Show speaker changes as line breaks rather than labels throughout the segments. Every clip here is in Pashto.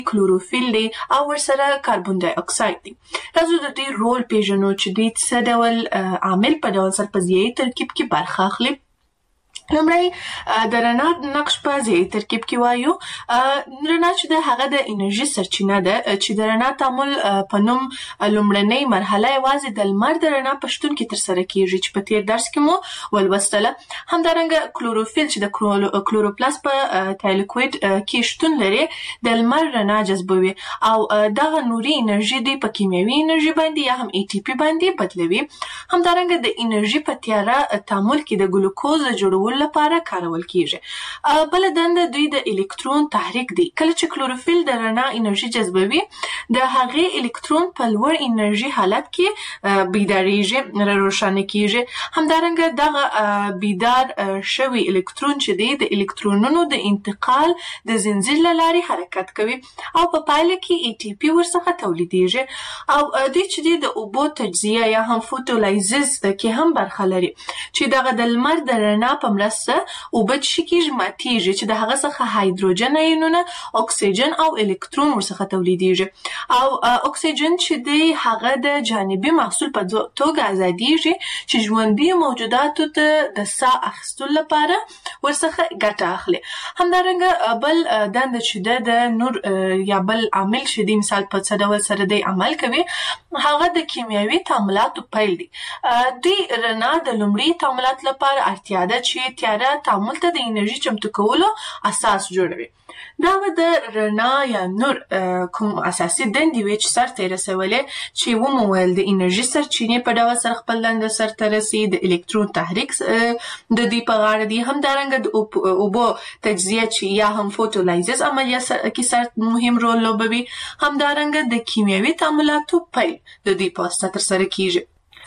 کلوروفیل دی او ورسره کاربن ډای اکساید دی. راځو د دې رول پیژنو چې دوی څه ډول عامل په ډول سره په ضیایي ترکیب کې برخه اخلي. لومړی د رڼا نقش په ضیایي ترکیب کې وایو. رڼا چې د هغه د انرژي سرچینه ده چې د رڼا تعامل په نوم لومړنۍ مرحله یوازې د لمر د رڼا په شتون کې ترسره کیږي چې په تیر درس کې مو ولوستله. همدارنګه کلوروفیل چې د کلوروپلاست په تایلوکوید کې شتون لري د لمر رڼا جذبوي او دغه نوري انرژي دوی په کیمیاوي انرژي باندې یا هم ATP باندې بدلوي. همدارنګه د انرژي په تیاره تعامل کې د ګلوکوز جوړولو لپاره کارول کیږي. بل دنده دوی د الکترون تحریک دی. کله چې کلوروفیل د رڼا انرژي جذبوي د هغې الکترون په لوړ انرژي حالت کې بیداریږي، روښانه کیږي. همدارنګه دغه بیدار شوی الکترون چې دی د الکترونونو د انتقال د زنجیر له لارې حرکت کوي او په پایله کې ATP ورڅخه تولیدیږي او دوی چې دی د اوبو تجزیه یا هم فوټولایزز کې هم برخه لري چې دغه د لمر د رڼا په مرسته اوبه چې کیږي ماتیږي چې د هغه څخه هایدروجن ایونونه، اکسیجن او الکترون ورڅخه تولیدیږي او اکسیجن چې دی هغه د جانبي محصول په توګه ازادیږي چې ژوندي موجوداتو ته د ساه اخیستلو لپاره ورڅخه ګټه اخلي. همدارنګه بل دنده چې د نور یا بل عامل چې دی مثال په څه ډول سره دی عمل کوي هغه د کیمیاوي تعاملاتو پیل دی. دوی رڼا د لومړي تعاملات لپاره اړتیا ده چې تیاره تعامل ته د انرژي چمتو کولو اساس جوړوي. دا د رڼا یا نور کوم اساسي دندې وي چې سرته یې رسولې چې ومویل د انرژي سرچینې په ډول سره خپل دنده سرته رسي، د الکترون تحریک د دوی په غاړه دی. همدارنګه د اوبو تجزیه چې یا هم فوټولایزز عملیه کې سر مهم رول لوبوي. همدارنګه د کیمیاوي تعاملاتو پیل د دوی په واسطه ترسره کیږي.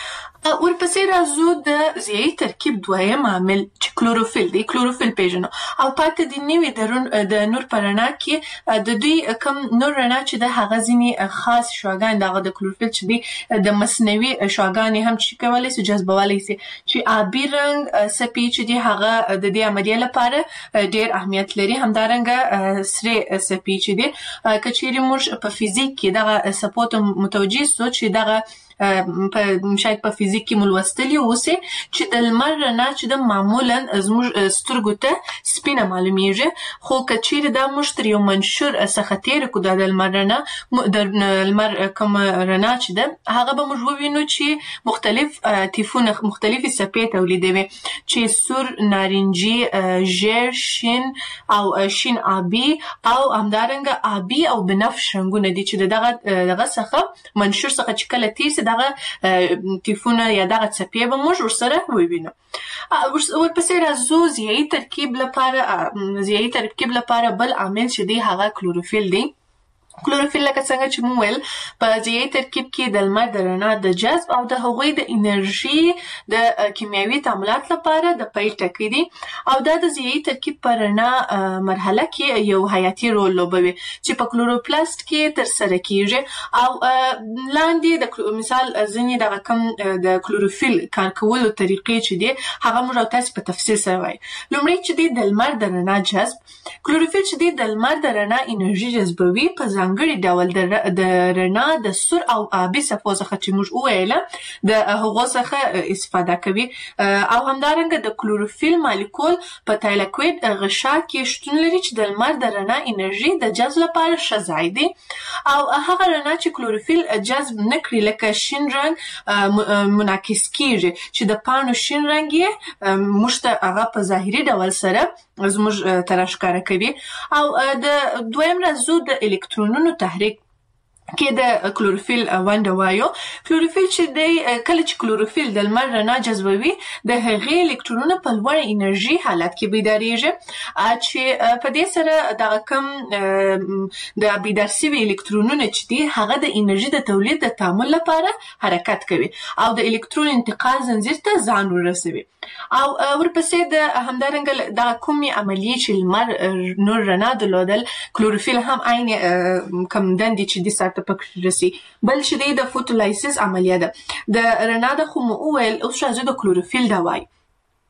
ورپسې راځو د ضیایي ترکیب دویم عامل چې کلوروفیل دی. کلوروفیل پیژنو او پاتې د نوي د نور په رڼا کې د دوی کم نور رڼا چې د هغه ځینې خاص شعاګان دغه د کلوروفیل چې دی د مصنوعي شعاګانې هم چې کولی سي جذبولی سي چې آبي رنګ څپې چې دی هغه د دې عملیې لپاره ډیر اهمیت لري. همدارنګه سرې څپې چې دی که چیرې موږ په فزیک کې دغه څپو ته متوجه سو چې دغه شاید په فزیک کې ملوستلی اوسه چې د لمر رڼا چې د معمولا زموږ سترګو ته سپینه معلومیږي، خو که چیرې دا موږ تر یو منشور څخه تیر کړو د لمر رڼا د لمر کوم رڼا چې ده هغه به موږ ووینو چې مختلف تیفونه مختلفې څپې تولیدوي چې سور، نارنجي، ژیړ، شین او شین آبي او همدارنګه آبي او بنفش رنګونه دي چې دغه څخه منشور څخه چې کله تیر دغه تیفونه یا دغه څپې به موږ ورسره ووینو. ورپسې راځو ضیایي ترکیب لپاره بل عامل چې دی هغه کلوروفیل دی. کلوروفیل لکه څنګه چې مو ویل په ضیایي ترکیب کې د لمر د رڼا د جذب او د هغوی د انرژي د کیمیاوي تعاملات لپاره د پیل ټکی دی او دا د ضیایي ترکیب په رڼا مرحله کې یو حیاتي رول لوبوي چې په کلوروپلاست کې ترسره کیږي او لاندې د مثال ځینې دغه کم د کلوروفیل کار کولو طریقې چې دی هغه موږ تاسو په تفصیل سره وایي. لومړی چې دی د لمر د رڼا جذب. کلوروفیل چې دی د لمر د رڼا انرژي جذبوي په ځانګړي ډول د رڼا د سور او آبي څپو څخه چې موږ وویله د هغو څخه استفاده کوي او همدارنګه د کلوروفیل مالیکول په تایلوکوید غشا کې شتون لري چې د لمر د رڼا انرژي د جذب لپاره ښه ځای دی او هغه رڼا چې کلوروفیل جذب نه کړي لکه شین رنګ منعکس کیږي چې د پاڼو شین رنګ یې موږ ته هغه په ظاهري ډول سره زموږ ته راښکاره کوي. او د دویم راځو د الکترونونو تحریک کې د کلوروفیل ونډه وایو. کلوروفیل چې دی کله چې کلوروفیل د لمر رڼا جذبوي د هغې الکترونونه په لوړ انرژي حالت کې بیداریږي چې په دې سره دغه کم د بیدار شوي الکترونونه چې دي هغه د انرژي د تولید د تعامل لپاره حرکت کوي او د الکترون انتقال زنجیر ته ځان ورسوي او ورپسې د همدارنګه دغه کومې عملیې چې لمر نور رڼا درلودل کلوروفیل هم عین کم دندې چې دي ته پکې رسي. بل چې دی د فوټولایسیس عملیه ده د رڼا د خو مو وویل اوس راځو د کلوروفیل دا وایي.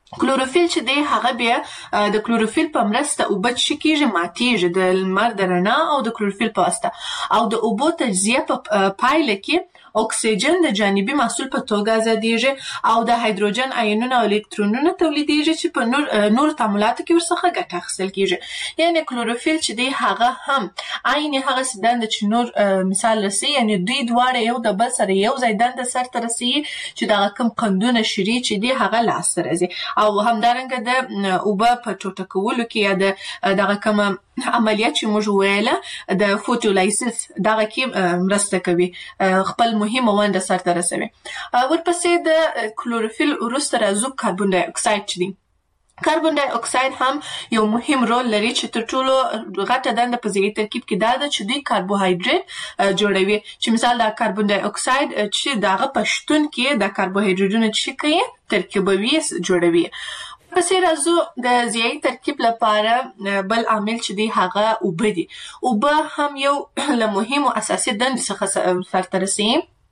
کلوروفیل چې دی هغه بیا د کلوروفیل په مرسته اوبه څه کیږي ماتیږي د لمر د رڼا او د کلوروفیل په واسطه او د اوبو تجزیه په پایله کې اکسیجن د جانبي محصول په توګه ازادیږي او د هایدروجن آیونونه او الکترونونه تولیدیږي چې په نور تعاملاتو کې ورڅخه ګټه اخیستل کیږي. یعنی کلوروفیل چې دی هغه هم عین هغه دنده چې نور مثال رسي، یعنی دوی دواړه یو د بل سره یو ځای دنده سرته رسي چې دغه کوم قندونه شری چې دی هغه لاسته راځي او همدارنګه د اوبه په ټوټه کولو کې یا دغه کوم عملیات چې موږ ویله د فوټولایسیس دغه کې مرسته کوي، خپل مهمه ونډه سرته رسوي. ورپسې د کلوروفیل وروسته راځو کاربن ډای اکساید چې دی. کاربن ډای اکساید هم یو مهم رول لري چې تر ټولو غټه دنده په ضیاعي ترکیب کې دا ده چې دوی کاربوهایډریټ جوړوي، چې مثال د کاربن ډای اکساید چې دغه په شتون کې د کاربوهایډریټونو چې کوي ترکیبوي جوړوي. پسې راځو د ضیاعي ترکیب لپاره بل عامل چې دی هغه اوبه دي. اوبه هم یو له مهمو اساسي دندې څخه سرته رسي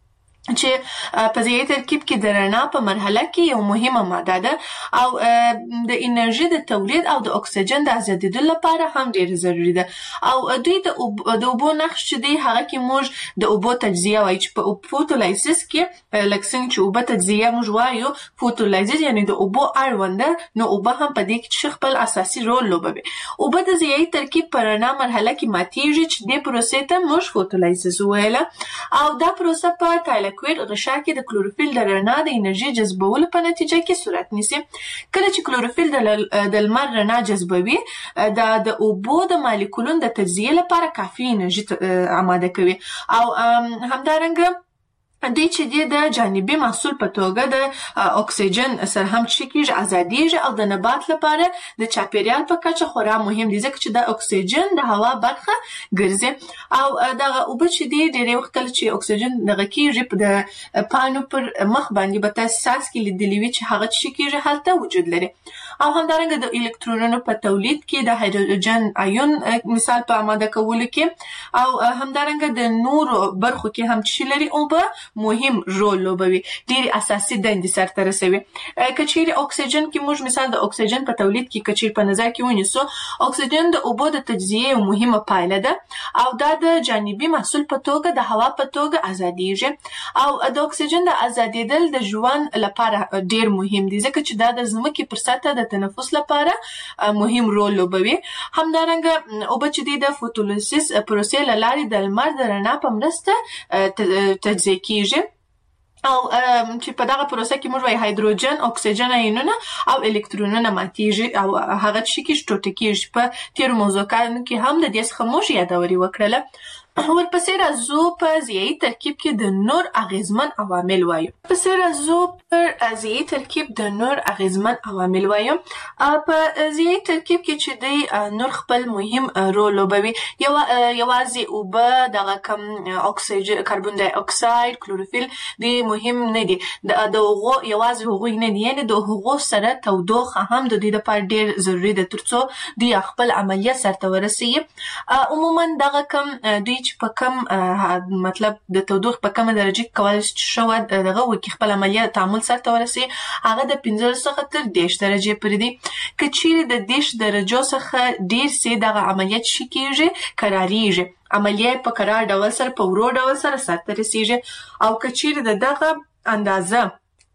چې په ضیاعي ترکیب کې د رڼا په مرحله کې یو مهمه ماده ده او د انرژي د تولید او د اکسیجن د ازادېدو لپاره هم ډېر ضروري ده. او دوی د اوبو نقش چې دی هغه کې موږ د اوبو تجزیه وایي چې په فوټولایسیس کې لکه څنګه چې اوبه تجزیه موږ وایو فوټولایسیس یعنی د اوبو اړونده، نو اوبه هم په دې کې خپل اساسي رول لوبوي. اوبه د ضیاعي ترکیب په رڼا مرحله کې ماتیږي چې دې پروسې ته موږ فوټولایسیس ویله او دا پروسه په کویر غشا کې د کلوروفیل د رڼا د انرژي جذبولو په نتیجه کې صورت نیسي. کله چې کلوروفیل د لمر رڼا جذبوي د اوبو د مالیکولونو د تجزیه لپاره کافي انرژي آماده کوي او همدارنګه دوی چې د جانبي محصول په توګه د اکسیجن سره هم چې کېږي ازادیږي او د نبات لپاره د چاپیریال په کچه خورا مهم دي ځکه چې د اکسیجن د هوا برخه ګرځي او دغه اوبه چې دی ډېری وخت کله چې اکسیجن دغه کېږي د پاڼو پر مخ باندې به تاسو ساس کې لیدلی وي چې هغه چې کېږي هلته وجود لري او همدارنګه د الکترونونو په تولید کې د هایدروجن آیون مثال په آماده کولو کې او همدارنګه د نورو برخو کې هم چې لري اوبه مهم رول لوبوي، ډېری اساسي دندې سرته رسوي. که چیرې اکسیجن کې موږ مثال د اکسیجن په تولید کې که چیرې په نظر کې ونیسو، اکسیجن د اوبو د تجزیې یو مهمه پایله ده او دا د جانبي محصول په توګه د هوا په توګه ازادیږي او د اکسیجن د ازادېدل د ژوند لپاره ډېر مهم دي ځکه چې دا د ځمکې پر سطحه د تنفس لپاره مهم رول لوبوي. همدارنګه اوبه چې د فوټولایسیس پروسې له لارې د لمر د رڼا په مرسته تجزیه کیږي او چې په دغه پروسه کې موږ وایي هایدروجن، اکسیجن آیونونه او الکترونونه ماتیږي او هغه چې کېږي ټوټه کېږي. په تیرو موضوعاتو کې هم د دې څخه موږ یادوري وکړله. ورپسې راځو په ضیاعي ترکیب کې د نور اغیزمن عوامل وایو. ورپسې راځو پر ضیاعي ترکیب د نور اغیزمن عوامل وایو. په ضیاعي ترکیب کې چې دی نور خپل مهم رول لوبوي. یوازې اوبه دغه کم اکسیجن، کاربن ډای اکساید، کلوروفیل دی مهم نه دي، د هغو یوازې هغوی نه دي، یعنې د هغو سره تودوخه هم د دوی لپاره ډېر ضروري ده ترڅو دوی خپل عملیه سرته ورسوي. عموما دغه کم دوی چې په کم مطلب د تودوخې په کمه درجه کې کولی شي دغه وکړي خپل عملیه تعامل سرته ورسوي، هغه د 15 څخه تر 10 درجې پورې دي. که چیرې د 10 درجو څخه ډېر سي دغه عملیات چې کېږي کراریږي، عملیه په قرار ډول سره په ورو ډول سره سرته رسیږي او که چیرې د دغه اندازه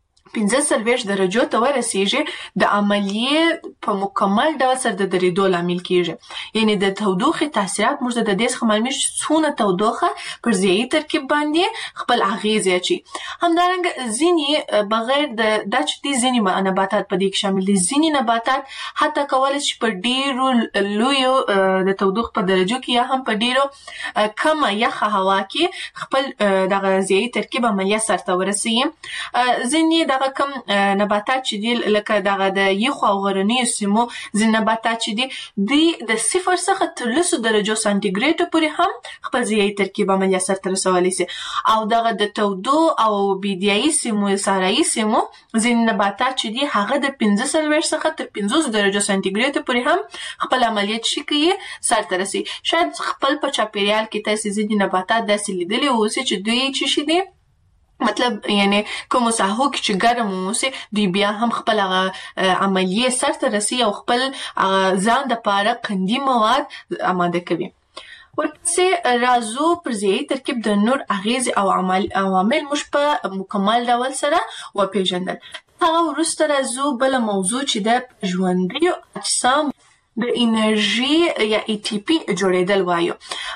45 درجو ته ورسیږي د عملیې په مکمل ډول سره د درېدو لامل کېږي. یعنې د تودوخې تاثیرات موږ د دې څخه معلومیږي چې څونه تودوخه پر ضیاعي ترکیب باندې خپل اغیزې اچوي. همدارنګه ځینې بغیر دا چې دي ځینې نباتات په دې کې شامل دي، ځینې نباتات حتی کولی شي په ډېرو لویو د تودوخې په درجو کې یا هم په ډېرو کمه یخه هوا کې خپل دغه ضیاعي ترکیب عملیه سرته ورسوي. ځینې دغه کم نباتات چې دي لکه دغه د یخو او غرنیو سیمو ځینې نباتات چې دي دوی د 0 څخه تر 10 درجو سانتیګریډو پورې هم خپل ضیاعي ترکیب عملیه سرته رسولی شي او دغه د تودو او بیدیایي سیمو، صحرایي سیمو ځینې نباتات چې دي هغه د 45 څخه تر 50 درجو سانتیګریډو پورې هم خپل عملیات چې کوي سرته رسي. شاید خپل په چاپیریال کې تاسو ځینې نباتات داسې لیدلي اوسي چې دوی چې شي دي مطلب یعنی کوم ساحو کې چې ګرم اوسه دوی بیا هم خپل عملیه سرته رسي او خپل ځان د پاره قندي مواد آماده کوي. ورپسې راځو پر ځای ترکیب د نور اغیز او عوامل مش په مکمل ډول سره وپیژندل. هغه وروسته راځو بل موضوع چې د ژوندیو اجسام د انرژي یا ATP جوړېدل وایو.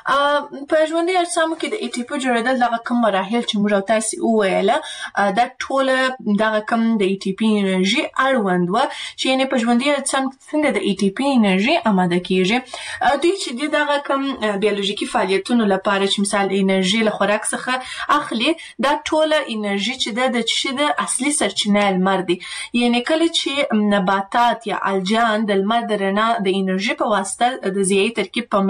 په ژوندي اجسامو کې د ATP جوړېدل دغه کوم مراحل چې موږ تاسو وویله دا ټول دغه کوم د ATP انرژي اړوند و چې یعنی په ژوندي اجسام څنګه د ATP انرژي آماده کیږي. دوی چې دغه کوم بیولوژیکي فعالیتونو لپاره چې مثال انرژي له خوراک څخه اخلي دا ټول انرژي چې د چي د اصلي سرچینه لمر دی. یعنی کله چې نباتات یا الجان د لمر د رڼا د انرژي په واسطه د ضیائی ترکیب په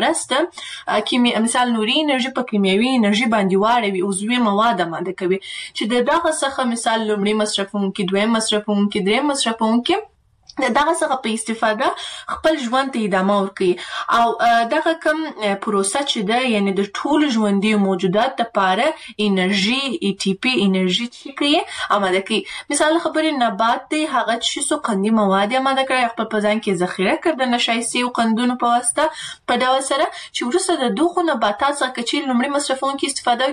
مرسته مثال نوري انرژي په کیمیاوي انرژي باندې واړوي او عضوي مواد آماده کوي چې دغه څخه مثال لومړی مصرفونکي دویم مصرفونکي دریم مصرفونکي دغه څخه په استفاده خپل ژوند ته ادامه ورکړي او دغه کوم پروسه چې ده یعنی د ټول ژوندي موجودات لپاره انرژي ATP انرژي چې کوي آماده کوي. مثال خبرې نبات دی هغه چې څو قندي مواد آماده کړي خپل په ځان کې ذخیره کړي د نشایستي او قندونو په واسطه په ډول سره چې وروسته د دغه نباتات څخه چې لومړی مصرفونکي استفاده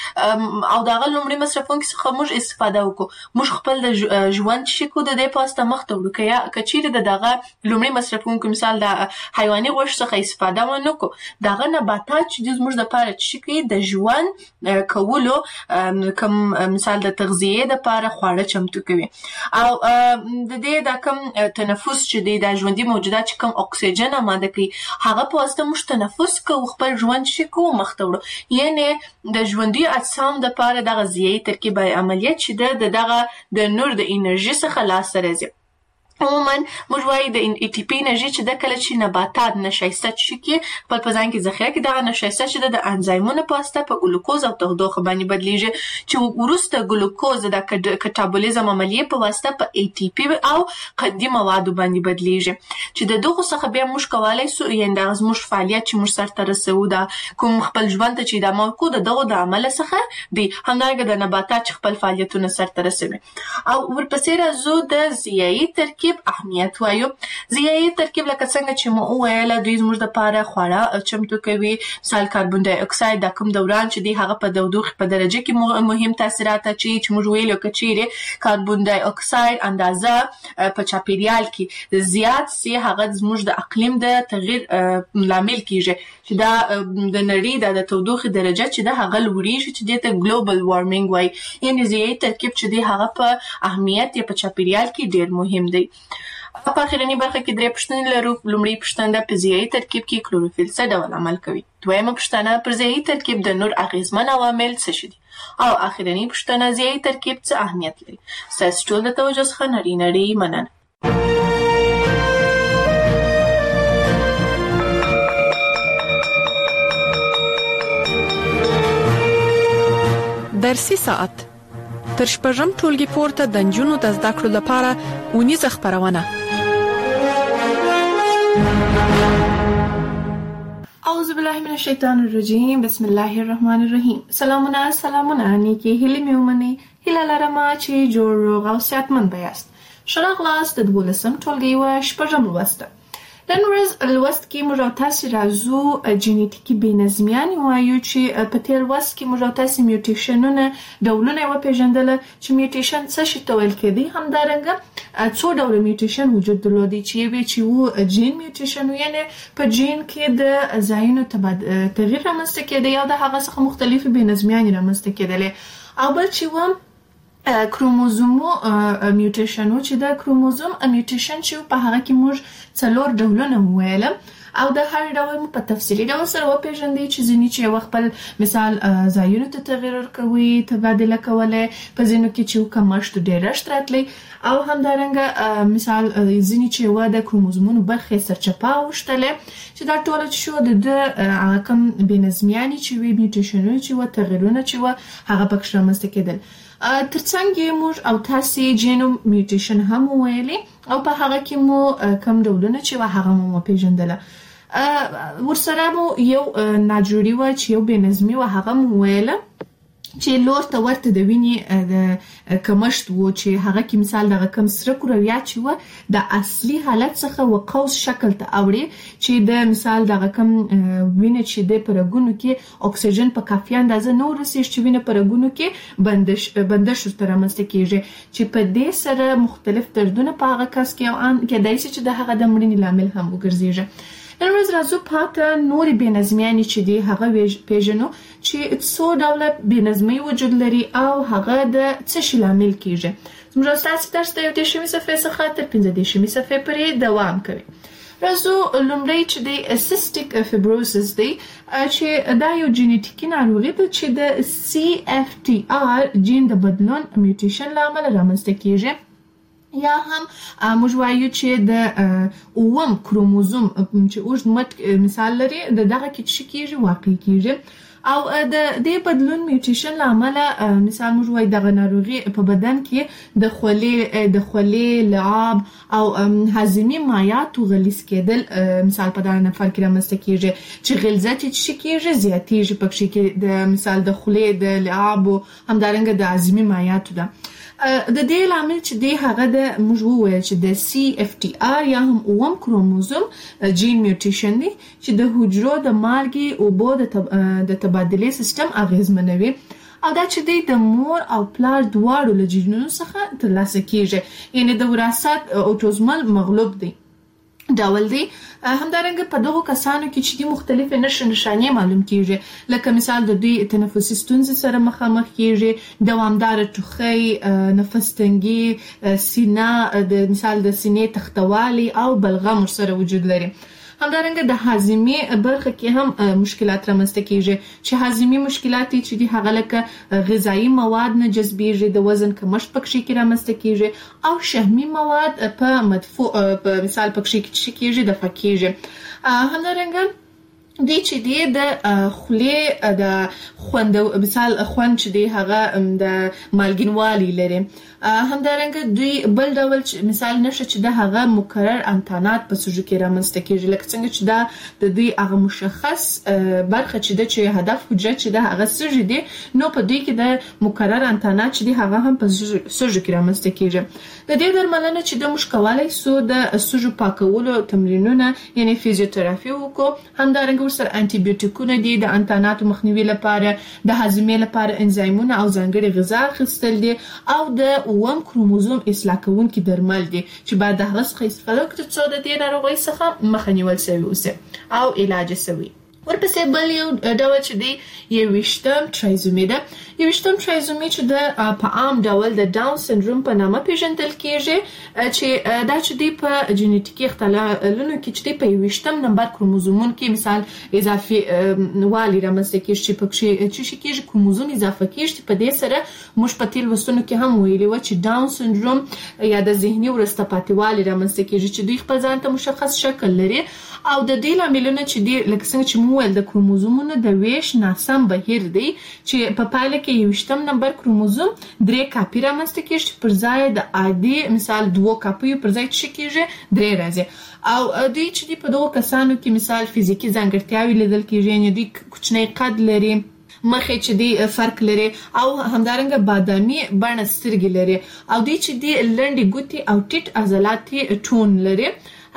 کوي او دغه لومړی مصرفونکي څخه موږ استفاده وکړو موږ خپل د ژوند شکو د دې په واسطه مخ ته وړو کچیر د دغه لومړی مصرفونکو مثال د حیواني غوښې څخه استفاده ونکو دغه نباتات چې موږ د پاره چې کوي د ژوند کولو کوم مثال د تغذیه د پاره خواړه چمتو کوي او د دې د کوم تنفس چې د ژوندي موجودات چې کوم اکسیجن آماده کوي هغه په واسطه موږ تنفس کوو خپل ژوند شکو مخ ته وړو یعنی د ژوندي اجسام د پاره دغه ضیائی ترکیب عملیات چې دغه د نور د انرژي څخه لاس راځي. عموما موږ وایو د ATP انرژي چې د کله چې نباتات نشایسته شي خپل په ځان کې ذخیره کوي دغه نشایسته چې د انزایمونو په واسطه په ګلوکوز او تودوخه باندې بدلیږي چې وروسته ګلوکوز د کټابولیزم عملیه په واسطه په ATP او قندي موادو باندې بدلیږي چې د دغه څخه بیا موږ کولای سو یعنی د موږ فعالیت چې موږ سره رسو دا کوم خپل ژوند ته چې د ماکو دغه د عمل څخه دی همدارنګه د نباتات خپل فعالیتونه سره رسوي. او ورپسې راځو د ضیائی ترکیب اهمیت وایو. ضیائی ترکیب لکه څنګه چې مو وویل دوی زموږ د پاره خواړه چمتو کوي مثال کاربن ډای اکساید د کوم دوران چې دی هغه په تودوخه په درجه کې مهم تاثیرات چې موږ ویلو کچېره کاربن ډای اکساید اندازه په چاپیریال کې زیات سي هغه زموږ د اقلیم د تغییر لامل کیږي چې دا د نړۍ د تودوخه درجه چې د هغه لوړیږي چې د ګلوبل وارمینګ وای یعنی ضیائی ترکیب چې دی هغه په اهمیت په چاپیریال کې ډیر مهم دی. په اخرنی برخه کې درې پوښتنې لرو. لومړی پوښتنه په ضیائی ترکیب کې کلوروفیل څه ډول عمل کوي. دویمه پوښتنه پر ضیائی ترکیب د نور اغیزمن عوامل څه دي او اخرنی پوښتنه ضیائی ترکیب څه اهمیت لري. تاسو ټول د توجه څخه نړۍ مننه.
درسي ساعت تر شپږم ټولګي پورته د نجونو د زده کړو لپاره ونیزه خبرونه.
اعوذ بالله من الشیطان الرجیم بسم الله الرحمن الرحیم. سلامونه نیکی هیله میومنی هیله لرم چې جوړ روغ او صحتمند بیاست. ښه راغلاست د 12م ټولګي و شپږم لوست. نن ورځ لوست کې موږ تاسو راځو جنیټیکي بېنظمیان وایو چې په تیر لوست کې موږ تاسو میوټیشنونه ډولونه وپېژندل چې میوټیشن څه شي ته ویل کېږي همدارنګه څو ډول میوټیشن وجود درلودي چې وو جین میوټیشن یعنی په جین کې د ځایونو تغییر رامنځته کېدی او د هغه څخه مختلفې بېنظمیان رامنځته کېدلې او بل چې و کروموزومو میوټیشنو چې د کروموزوم میوټیشن چې په هغه کې موږ څلور ډولونه وویل او د هر ډول په تفصیلي ډول سره وپېژندې چې ځینې چې خپل مثال ځایونو ته تغییر ورکوي تبادله کولی په ځینو کې چې کمښت ډېرښت راتلی او همدارنګه مثال ځینې چې د کروموزومونو برخې سرچپه اوښتلې چې دا ټوله چې شو د کوم بېنظمیانې چې وي میوټیشنونه چې وه تغییرونه چې وه هغه پکې رامنځته کېدل. ترڅنګ یې موږ او تاسې جینوم میوټیشن هم وویلې او په هغه کې مو کم ډولونه چې وه هغه مو وپېژندله. ورسره مو یو ناجوړي وه چې یو بېنظمي وه هغه مو وویله چې لور ته ورته د وینې د کمښت و چې هغه کې مثال دغه کم سره کرویات چې و د اصلي حالت څخه و قوس شکل ته اوړي چې د مثال دغه کم وینې چې د پرګونو کې اکسیجن په کافي اندازه نه ورسیږي چې وینې پرګونو کې بندش ورته رامنځته کیږي چې په دې سره مختلف دردونه په هغه کس کې کېدای شي چې د هغه د مړینې لامل هم وګرځيږي. نن ورځ راځو پاته نورې بېنظمیانې چې دي هغه پیژنو چې څو ډوله بېنظمۍ وجود لري او هغه د څه شي لامل کیږي. زموږ ستاسو درس د 10 صفحې څخه تر 15 صفحې پورې دوام کوي. راځو لومړی چې د سیسټیک فایبروسس دی چې دا یو جینیټیکي ناروغي ده چې د CFTR جین د بدلون میوټیشن له امله رامنځته کیږي یا هم موږ وایو چې د اوم کروموزوم چې اوږد مټ مثال لري دغه کې چې کیږي واقع کیږي او د دې بدلون میوټیشن له امله مثال موږ وایو دغه ناروغي په بدن کې د خولې لعاب او هاضمي مایعاتو غلیظ کېدل مثال په دغه نفر کې رامنځته کیږي چې غلظت چې کیږي زیاتېږي پکې کې د مثال د خولې د لعاب او همدارنګه د هاضمي مایعاتو ده. د دې لامل چې دی هغه د موږ وویل چې د CFTR یا هم اوم کروموزوم جین میوټیشن دی چې د حجرو د مالګې اوبو د تبادلې سیستم اغیزمنوي او دا چې دی د مور او پلار دواړو له جینونو څخه ترلاسه کیږي یعنی د وراثت اوټوزمل مغلوب دی ډول دی. همدارنګه په دغو کسانو کې چې د مختلفې نښانې معلوم کیږي لکه مثال د دوی تنفسي ستونزې سره مخامخ کیږي دوامدار ټوخی نفس تنګي سینه د مثال د سینې تختوالي او بلغم سره وجود لري. همدارنګه د هاضمي برخه کې هم مشکلات رامنځته کیږي چې هاضمي مشکلات چې دي هغه لکه غذایی مواد نه جذبېږي د وزن کمښت پکې کې رامنځته کیږي او شحمي مواد په مدفوع په مثال پکې کې کیږي د فکیږي. همدارنګه دوی چې دی د خولې د خوند مثال خوند چې دی هغه د مالګینوالي لري. همدارنګه دوی بل ډول مثال نشه چې د هغه مکرر انتانات په سوژو کې رامنځته کیږي لکه څنګه چې دا د دوی هغه مشخص برخه چې د چې هدف حجره چې د هغه سوژ دی نو په دوی کې د مکرر انتانات چې دی هغه هم په سوژو کې رامنځته کیږي. د دې درملنه چې د مشکوالای سو د سوژو پاکولو تمرینونه یعنی فزیوتراپي وکړو همدارنګه ورسره انټي بیوټیکونه دي د انتاناتو مخنیوي لپاره د هاضمې لپاره انزایمونه او ځانګړي غذا اخیستل دي او د اوم کروموزوم اصلاح کوونکي درمل دي چې باید د هغه څخه استفاده وکړي څو د دې ناروغۍ څخه مخه نیول شوی اوسه او علاج شوی. ورپسې بل یو ډول چې دی 21 ترایزومي ده. 21 ترایزومي چې د په عام ډول د ډاون سندروم په نامه پیژندل کیږي چې دا چې دی په جینیټیکي اختلالونو کې چې دی په 21 نمبر کروموزومون کې مثال اضافي والی رامنځته کیږي چې پکې چې کیږي کروموزوم اضافه کیږي په دې سره موږ په تل وسونو کې هم ویلي و چې ډاون سندروم یا د ذهني ورسته پاتې والی رامنځته کیږي چې دوی خپل ځان ته مشخص شکل لري او د دې لاملونه چې دی لکه څنګه چې موږ د کروموزومونو د ویش ناسم بهیر دی چې په پایله کې 20 نمبر کروموزوم 3 کاپی رامنځته کیږي پر ځای د عادي مثال 2 کاپی پر ځای چې کیږي 3 راځي او دوی چې په دغه کسانو کې مثال فزیکی ځانګړتیاوې لیدل کیږي یعنی دوی کوچنی قد لري مخې چې دی فرق لري او همدارنګه بادامي بڼه سترګې لري او دوی چې دی لنډې ګوتې او ټیټ عضلاتي ټون لري.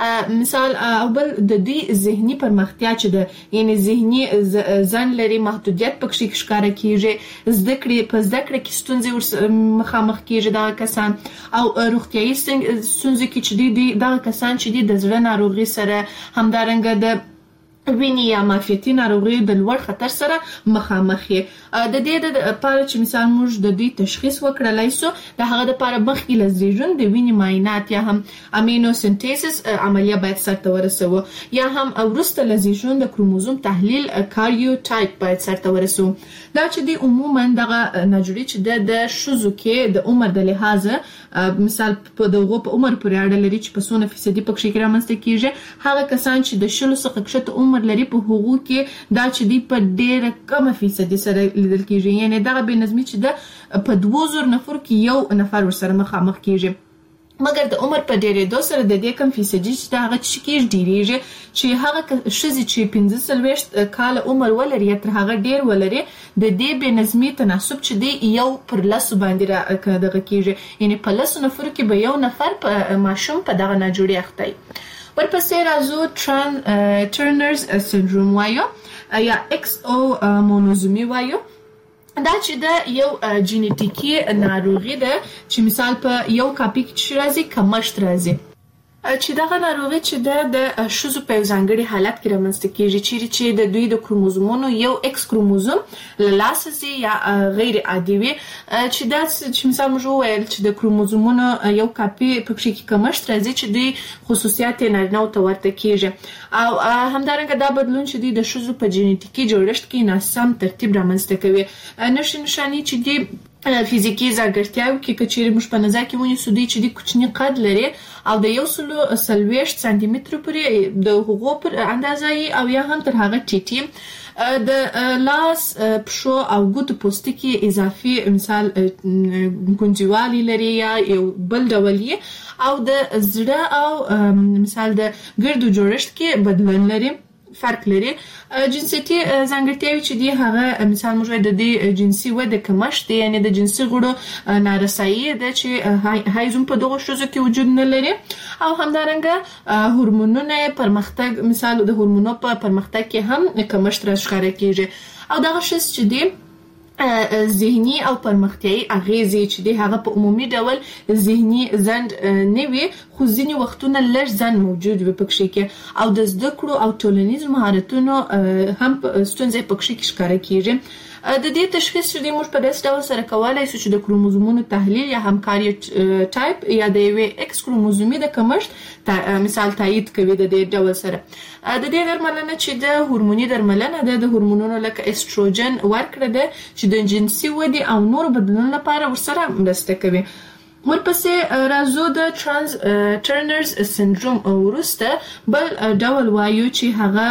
مثال او بل د دې ذهني پرمختیا چې د یعنی ذهني ځان لري محدودیت پکې ښکارا کیږي زده کړې کې ستونزې مخامخ کیږي دا کسان او روغتيایي ستونزې کې چې دي دا کسان چې دي د زړه ناروغي سره همدارنګه د ویني یا معافیتي ناروغي د لوړ خطر سره مخامخ دي. د دې لپاره چې مثال موږ د دې تشخیص وکړلای سو د هغه لپاره مخکې لزریجون د ویني معاینات یا هم امینو سنتیسس عملیه باید سرته ورسوي یا هم ورسته لزریجون د کروموزوم تحلیل کاریوټایپ باید سرته ورسوي. دا چې دی عموما دغه نجوري چې د شوزو کې د عمر د لحاظه مثال په دغه په عمر پورې اړه لري چې په څونه فیصدي پکې رامنځته کیږي هغه کسان چې د شلو څخه کښته عمر لري په هغو کې دا چې دی په ډېره کمه فیصدي سره لیدل کیږي یعنی دغه بې نظمي چې د په 2000 نفر کې یو نفر ورسره مخامخ کیږي. مګر د عمر په ډېرېدو سره د دې کم فیصدي چې د هغه څه کېږي ډېرېږي چې هغه ښځې چې 45 کاله عمر ولري یا تر هغه ډېر ولري د دې بې نظمي تناسب چې دی 1:10 باندې دغه کېږي یعنی په 10 نفرو کې به یو نفر په ماشوم په دغه ناجوړي اخته وي. ورپسې راځو ټرنرز سنډروم وایو یا XO مونوزومي وایو. دا چې د یو جینیټیکي ناروغي ده چې مثال په یو کاپي کې راځي کمښت راځي چې دغه ناروغي چې د ښځو په ځانګړي حالت کې رامنځته کېږي چې د دوی د کروموزومونو یو X کروموزوم له لاسه ځي یا غیر عادي وي چې دا چې مثال موږ وویل چې د کروموزومونو یو کاپي په کې کمښت راځي چې دوی خصوصیات یې نارینه‌و ته ورته کېږي او همدارنګه دا بدلون چې دوی د ښځو په جینیټیکي جوړښت کې ناسم ترتیب رامنځته کوي. نښې نښانې چې دی فزیکی ځانګړتیاوې کې کچېرې موږ په نظر کې ونیسو دوی چې د کوچني قد لري او د 140 سانتي متر پورې د هغو پر اندازه او یا هم تر هغه ټیټي د لاس پښو او ګوتو پوستکي اضافي مثال ګونځوالی لري یا یو بل ډول او د زړه او مثال د ګردو جوړښت کې بدلون لري فرق لري. جنسیتي ځانګړتیاوې چې دی هغه مثال موږ د دې جنسي وده کمښت دی یعنی د جنسي غړو نارسایي ده چې هایزم په دغه ښځو کې وجود نه لري او همدارنګه هورمونونه پرمختګ مثال د هورمونو په پرمختګ کې هم کمښت راښکاره کیږي او دغه شخص چې دی ذهني او پرمختیايي اغیزې چې دی هغه په عمومي ډول ذهني ځند نه وي خو ځینې وختونه لږ ځند موجود وي پکې کې او د زده کړو او ټولنیز مهارتونو هم ستونزې پکې ښکاره کیږي. د دې تشخیص چې موږ په داسې ډول سره کولای شو چې د کروموزومونو تحلیل یا همکاري ټایپ یا د یوې X کروموزومي د کمښت مثال تایید کوي د دې ډول سره. د دې درملنه چې د هورموني درملنه ده د هورمونونو لکه استروجن ورکړه ده چې د جنسي ودې او نور بدلون لپاره ورسره مرسته کوي. ورپسې راځو د ټرنرز سنډروم وروسته بل ډول وایو چې هغه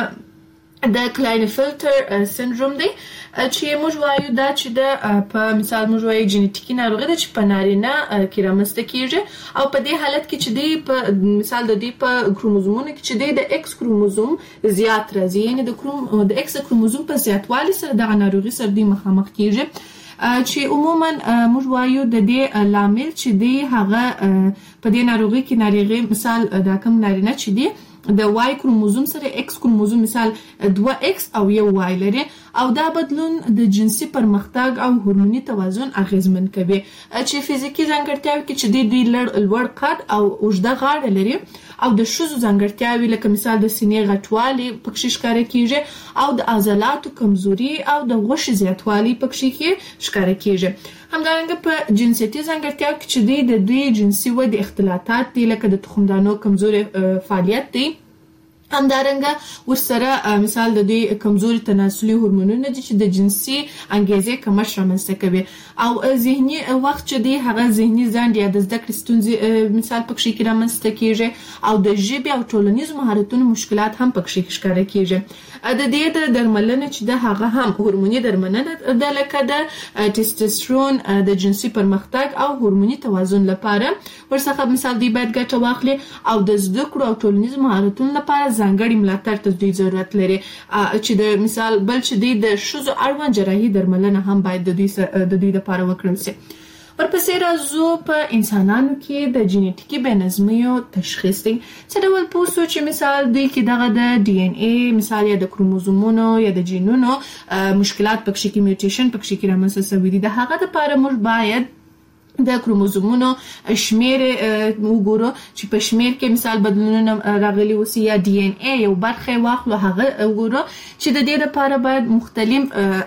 د کلاینفلټر سنډروم دی چې موږ وایو دا چې د په مثال موږ وایو جینیټیکي ناروغي ده چې په نارینه کې رامنځته کیږي او په دې حالت کې چې دی په مثال د دې په کروموزومونو کې چې دی د X کروموزوم زیات راځي یعنی د X کروموزوم په زیاتوالي سره دغه ناروغي سره دی مخامخ کیږي چې عموما موږ وایو د دې لامل چې دی هغه په دې ناروغي کې ناروغي مثال د کوم نارینه چې دی د Y کروموزوم سره X کروموزوم مثال 2X او یو Y لري او دا بدلون د جنسي پرمختګ او هورموني توازن اغیزمن کوي چې فزیکی ځانګړتیاوې کې چې دوی لوړ قد او اوږده غاړه لري او د ښځو ځانګړتیاوې لکه مثال د سینې غټوالی پکې ښکاره کیږي او د عضلاتو کمزوري او د غوښې زیاتوالی پکې ښکاره کیږي. همدارنګه په جنسیتي ځانګړتیاوو کې چې د دوی جنسي ودې اختلالات دي لکه د تخمدانو کمزوري فعالیت دی همدارنګه ورسره مثال د دې کمزوري تناسلي هورمونونه دي چې د جنسي انګیزې کمښت رامنځته کوي او ذهني وخت چې دی هغه ذهني ځنډ یا د زده کړې ستونزې مثال پکې کې رامنځته کیږي او د ژبې او ټولنیز مهارتونو مشکلات هم پکې ښکاره کیږي. د دې د درملنه چې د هغه هم هورموني درملنه د لکه د ټیسټوسترون د جنسي پرمختګ او هورموني توازن لپاره ورڅخه مثال دی باید ګټه واخلي او د زده کړو او ټولنیز مهارتونو لپاره ځانګړي ملاتړ ته دوی ضرورت لري چې د مثال بل چې دی د ښځو اړوند جراحي درملنه هم باید د دوی لپاره وکړل شي. ورپسې راځو په انسانانو کې د جینیټیکي بې نظمیو تشخیص دی څه ډول پوه شو چې مثال دوی کې دغه د DNA مثال یا د کروموزومونو یا د جینونو مشکلات پکې کې میوټیشن پکې کې رامنځته شوي دي. د هغه لپاره موږ باید د کروموزومونو شمیر وګورو چې په شمیر کې مثال بدلونونه راغلي وسی یا DNA یو برخه واخلو هغه وګورو چې د دې لپاره باید مختلف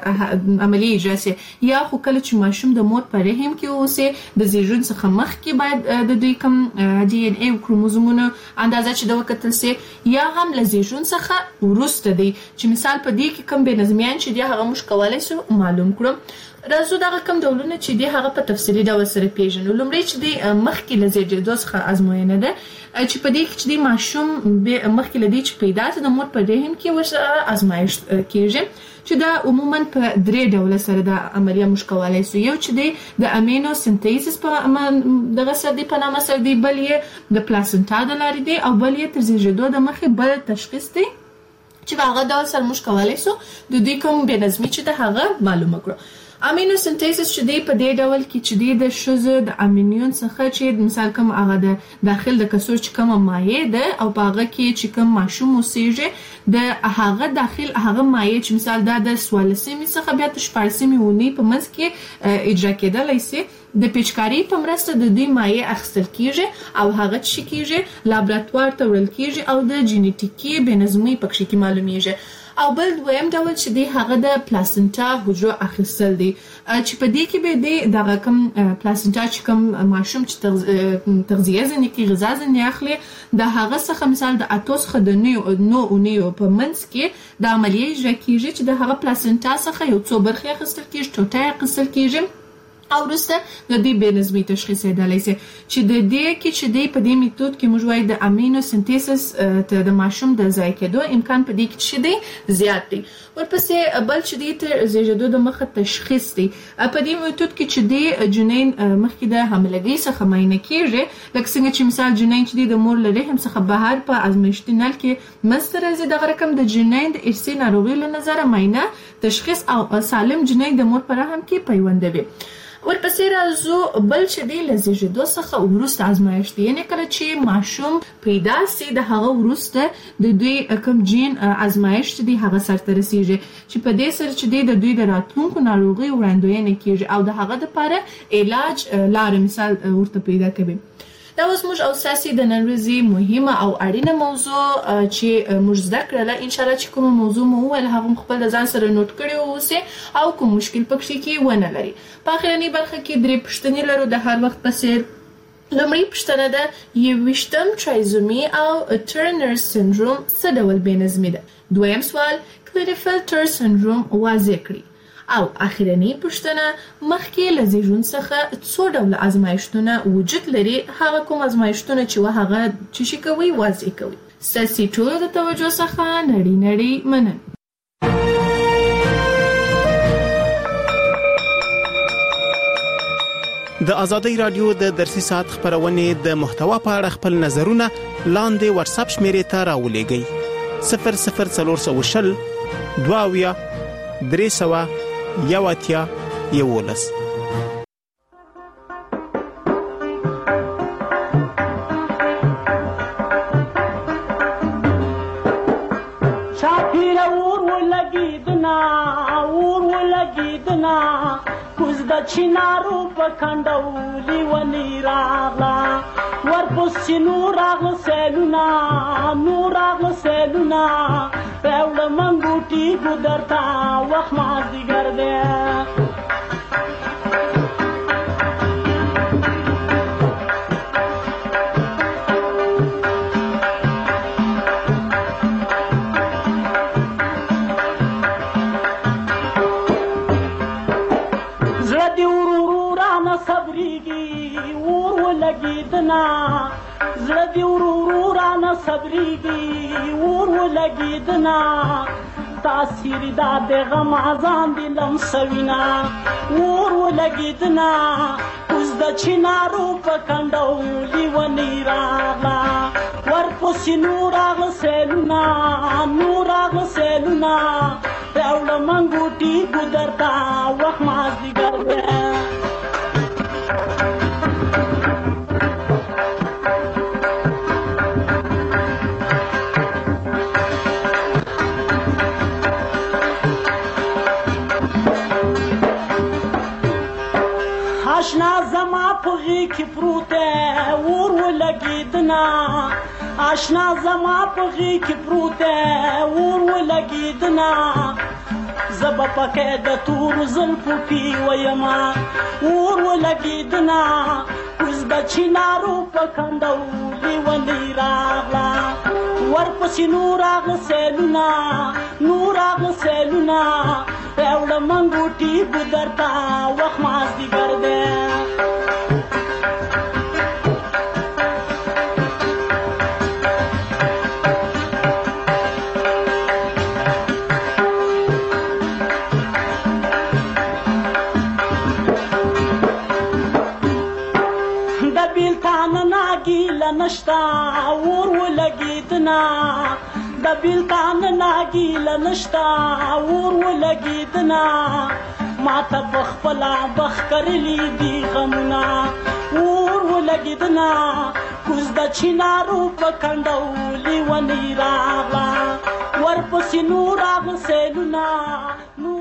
عملی اجرا شي یا خو کله چې ماشوم د مور په رحم کې اوسي د زیږون څخه مخکې باید د دوی کوم DNA او کروموزومونو اندازه چې د وکتل شي یا هم له زیږون څخه وروسته دی چې مثال په دې کې کوم بې نظمیان چې دی هغه موږ کولای شو معلوم کړو. راځو دغه کوم ډولونه چې دی هغه په تفصیلي ډول سره سره پیژنو. لومړی چې د مخکې له زیږېدو څخه ازموینه ده چې په دې کې چې د ماشوم مخکې له دې چې پیدا شي د مور په رحم کې ورسره ازمایښت کیږي چې دا عموما په 3 ډوله سره د عملیه موږ کولای شو. یو چې د امینو سنتیسس په دغه سره دی په نامه سره دی، بل یې د پلاسنټا د لارې دی، او بل یې تر زیږېدو د مخکې بل تشخیص دی چې په هغه ډول سره موږ کولای شو د دوی کوم بې نظمي چې د هغه معلومه کړو. امینو سنتیسس چې دی په دې ډول کې چې دی د ښځو د امینیون څخه چې مثال کوم هغه د داخل د کڅوړ چې کومه مایع ده او په هغه کې چې کوم ماشوم اوسېږي د هغه داخل هغه مایع چې مثال دا د 14مې څخه بیا تر 14مې اونۍ په منځ کې اجرا کېدلی شي، د پیچکارۍ په مرسته د دوی مایع اخیستل کیږي او هغه چې کیږي لابراتوار ته وړل کیږي او د جینیټیکي بې نظمۍ پکې کې معلومیږي. او بل دویم ډول چې دی هغه د پلاسنټا حجرو اخیستل دی چې په دې کې به دی دغه کوم پلاسنټا چې کوم ماشوم چې تغذیه ځنې کې غذا ځنې اخلي د هغه څخه مثال د 8 څخه د 9 اونیو په منځ کې د عملیې اجرا کیږي چې د هغه پلاسنټا څخه یو څو برخې اخیستل کیږي، ټوټه اخیستل کیږي او وروسته د دې بې نظمۍ تشخیص یېدلی شي چې د دې کې چې دی په دې میتود کې موږ وایو د امینو سنتیسس ته د ماشوم د ضایع کېدو امکان په دې کې چې دی زیات دی. ورپسې بل چې دی تر زیږېدو د مخه تشخیص دی. په دې میتود کې چې دی جنین مخکې د حاملګۍ څخه معاینه کیږي، لکه څنګه چې مثال جنین چې دی د مور له رحم څخه بهر په ازمایښتي نل کې منځته راځي، دغه رقم د جنین د ارثي ناروغۍ له نظره معاینه تشخیص او سالم جنین د مور په رحم کې پیوندوي. ورپسې راځو بل چې دی له زیږېدو څخه وروسته ازمایښت، یعنې کله چې ماشوم پیدا سي د هغه وروسته د دوی کوم جین ازمایښت دی هغه سرته رسیږي چې په دې سره چې دی د دوی د راتلونکو ناروغیو وړاندوینه کیږي او د هغه لپاره علاج لاره مثال ورته پیدا کوي. دا اوس موږ او ساسي د نن ورځې مهمه او اړینه موضوع چې موږ زده کړله، ان شاء الله چې کومه موضوع مو وویل هغه خپل د ځان سره نوٹ کړی اوسئ او کوم مشکل پکې کې ونه لري. په اخرنۍ برخه کې 3 پوښتنې لرو د هر وخت په څیر. لومړی پوښتنه ده 21 ټرایزومي او ټرنر سندروم څه ډول بې نظمي ده؟ دویم سوال کلیرفلټر سندروم واضح کړئ. او اخرنۍ پوښتنه مخکې له زیږون څخه څو ډوله ازمایښتونه وجود لري، هغه کوم ازمایښتونه چې هغه چې کوي واضح کوي. ستاسې ټولو د توجه څخه نړۍ مننه.
د آزادۍ رادیو د درسي ساعت خبرونه د محتوا په اړه خپل نظرونه لاندې واتساپ شمیرې ته راولېږئ 00420 22 300 یواتیا یولس.
شاپیر اور ولګیدنا کوز د چینارو په کندولي ونی راغلا ورپسې نور راغله سیلونه راوړه منګوټي ګودرتا وخت مازدیګر دی زړه دی ورو رانه صبرېږي اور ولګېدنا تاثیر دا د غم ځان دې لمسوینه اور ولګېدنا اوس د چینارو په کنډولي ونې راغله ورپسې نور راغله سیلونه راوړه منګوټي ګودرتا وخت مازدیګر دی آشنا زما په غېږ کې پروت دی اور ولګېدنا آشنا زما په غېږ کې پروت دی اور ولګېدنا زه به پکې د تورو زلفو پې ویمه اور ولګېدنا اوس د چینارو په کنډولي ونې راغله ورپسې نور راغله سیلونه راوړه منګوټي ګودرتا وخت مازدیګر دی ګیله نشتا اور ولګېدنا د بیلتان نه ګیله نشتا اور ولګېدنا ماته پخپله بخ کرلي دي غمونه اور ولګېدنا کوز د چینارو په کنډو لیونۍ راغله ورپسې نور راغله سیلونه